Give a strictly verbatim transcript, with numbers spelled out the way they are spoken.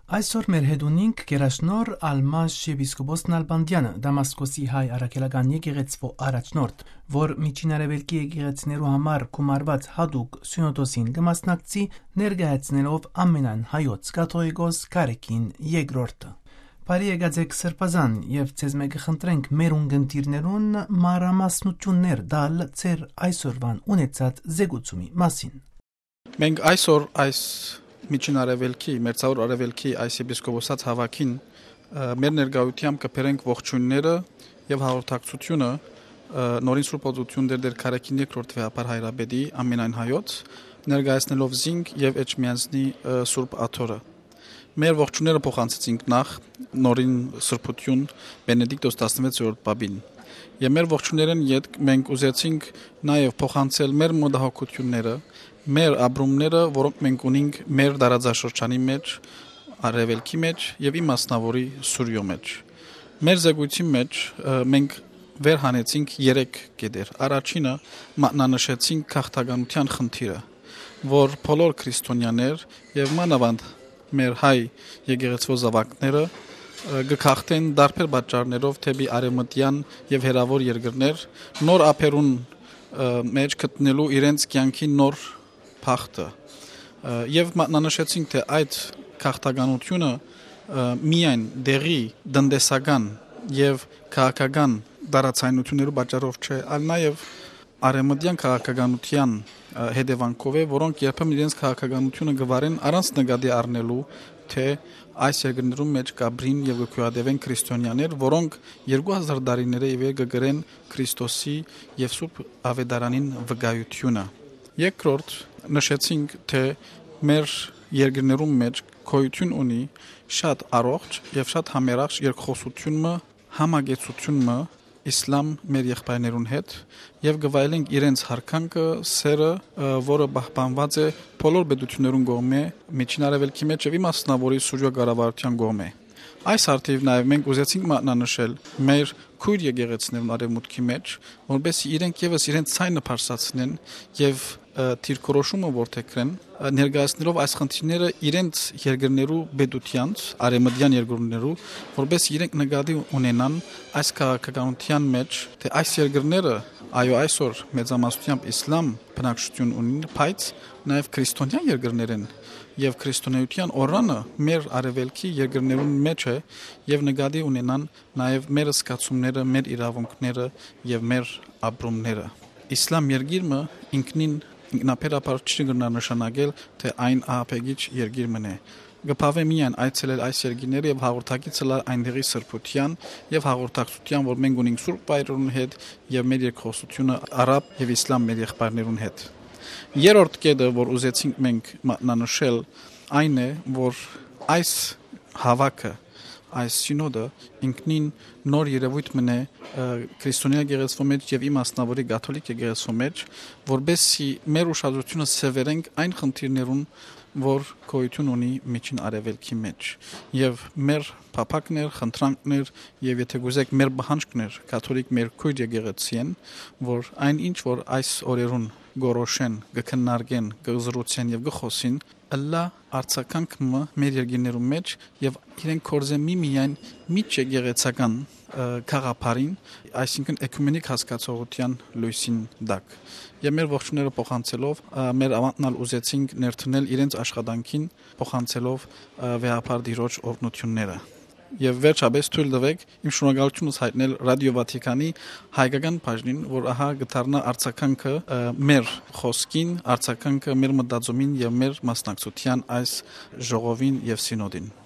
Այսօր մեր հետ ունենք Գերաշնոր Ալմաշ եպիսկոպոս Նալբանդյանը, Դամասկոսի հայ առաքելական եկեղեցվո առաջնորդ, որ Միջին Արևելքի եկեղեցիներու համար գումարված հատուկ սյունոդոսին կմասնակցի, ներկայացնելով ամենայն հայոց կաթողիկոս կարեկին երկրորդը։ Բարի եկած Սրբազան եւ ցեզ մեկը խնդրենք մեր ունգընտիրներուն մանրամասնություններ դալ ծեր այսօրվան ունեցած զեկուցումի մասին։ Մենք այսօր այս Միջին Արևելքի, Մերձավոր Արևելքի այս եպիսկոպոսած հավաքին մեր ներկայությամբ կբերենք ողջույնները եւ հաղորդակցությունը նորին Սուրբ Օծություն դեր դեր Քարեկին երկրորդ վեհապար հայրաբեդի ամենայն հայոց ներկայացնելով զինք եւ Էջմիածնի Սուրբ Աթորը։ Մեր ողջույնները փոխանցեցինք նախ նորին Սրբություն Բենեդիկտոս տասնվեցերորդ պապին։ Եվ մեր ողջույններն յետ մենք ուզեցինք նաեւ փոխանցել մեր մոդահոգությունները, մեր ապրումները, որոնք մենք ունենք մեր դարաձաշրջանի մեջ, արևելքի մեջ եւ իմասնավորի Սուրյո մեջ։ Մեր զեկույցի մեջ մենք վեր հանեցինք երեք կետեր։ Առաջինը մատնանշեցինք քաղաքականության խնդիրը, որ բոլոր քրիստոնյաներ եւ մանավանդ մեր հայ եկեղեցվո զավակները գքախտեն դարբեր պատճառներով թեպի արևմտյան եւ հերավոր երկրներ նոր ափերուն մեջ գտնելու իրենց կյանքի նոր փախտը եւ մատնանշեցինք թե այդ քաղաքականությունը միայն դեղի դնդեսական եւ քաղաքական դարացայնություններու պատճառով չէ, այլ նաեւ արևմտյան քաղաքականության հետևանքով է, որոնք երբեմն իրենց քաղաքականությունը գվարեն առանց նկատի առնելու, թե այս երկրներում մեջ կաբրին եւ գոյատևեն քրիստոնյաներ, որոնք երկու հազար տարիների ի վեր կգրեն Քրիստոսի եւ Սուրբ Ավետարանին վկայությունը։ Երկրորդ նշեցինք, թե մեր երկրներում մեջ գոյություն ունի շատ առողջ եւ շատ համերախ երկխոսությունը, համագեցությունը իսլամ մեր եղբայրներուն հետ եւ գվայելենք իրենց հարկանքը, սերը, որը պահպանված է բոլոր պետություններուն կողմէ, Միջին Արևելքի մեջ եւ իմասնավորի Սուրյո կառավարության կողմէ։ Այս արդիվ նաեւ մենք ուզեցինք մատնանշել մեր քույր եկեղեցիներուն արևմուտքի մեջ, որովհետեւ իրենք եւս իրենց ցայնը բարձրացնեն եւ թիրքորոշումը որթեքրեն ներկայացնելով այս խնդիրները իրենց երկրներու պետությանց արևմտյան երկրներու որպես իրենք նկատի ունենան այս քաղաքականության մեջ թե այս երկրները այո այսօր մեծամասնությամբ իսլամ բնակչություն ունին բայց նաև քրիստոնյա երկրներ են եւ քրիստոնեության օրանը մեր արևելքի երկրներուն մեջ է եւ նկատի ունենան նաև մեր զգացումները, մեր իրավունքները եւ մեր ապրումները։ Իսլամ երկիրը ինքնին ինքնաբերաբար չի գնա նշանակել, թե այն ահապեգիչ երկիր մնե։ Գպավե միայն այցելել այս երկիրները եւ հաղորդակիցել այնտեղի սրբության եւ հաղորդակցության, որ մենք ունենք Սուրբ Բայրոնի հետ եւ մեր երկխոսությունը արաբ եւ իսլամ մեր եղբայրներուն հետ։ Երրորդ կետը, որ ուզեցինք մենք մատնանշել, այն է, որ այս հավաքը այս սինոդը ինքնին նոր երևույթ մնե քրիստոնյա եկեղեցվո մեջ եւ իմասնավորի կաթոլիկ եկեղեցվո մեջ, որբեսի մեր ուշադրությունը սևերենք այն խնդիրներուն, որ գոյություն ունի Միջին Արևելքի մեջ եւ մեր փափակներ, խնդրանքներ եւ եթե գուզեք մեր բանջկներ կաթոլիկ մեր քույր եկեղեցին, որ այն ինչ որ այս օրերուն գորոշեն, գքննարկեն, գզրուցեն եւ գխոսին, ըլլա արցականքը մեր երկիներում մեջ եւ իրենք կորզեն միմիայն միջ եկեղեցական քաղաքարին, այսինքն էկումենիկ հասկացողության լույսին դակ։ Եվ մեր ողջունները փոխանցելով մեր ավանդնալ ուզեցինք ներդնել իրենց աշխատանքին փոխանցելով վեհապար դիրոջ օրհնությունները։ Եվ վերջապես թույլ տվեք իմ շնորհակալությունս հայտնել Ռադիո Վատիկանի հայկական բաժնին, որ ահա գտարնա արձականքը մեր խոսքին, արձականքը մեր մտածումին եւ մեր մասնակցության այս ժողովին եւ սինոդին։